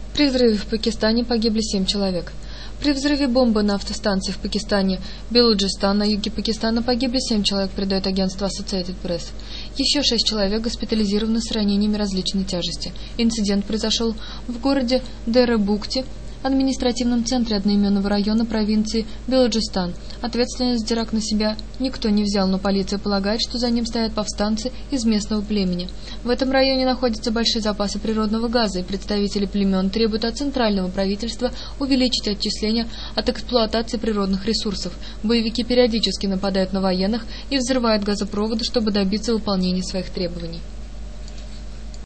При взрыве в Пакистане погибли 7 человек. При взрыве бомбы на автостанции в Пакистане Белуджистан на юге Пакистана погибли 7 человек, передает агентство Associated Press. Еще 6 человек госпитализированы с ранениями различной тяжести. Инцидент произошел в городе Дерэ-Букти, административном центре одноименного района провинции Белуджистан. Ответственность за теракт на себя никто не взял, но полиция полагает, что за ним стоят повстанцы из местного племени. В этом районе находятся большие запасы природного газа, и представители племен требуют от центрального правительства увеличить отчисления от эксплуатации природных ресурсов. Боевики периодически нападают на военных и взрывают газопроводы, чтобы добиться выполнения своих требований.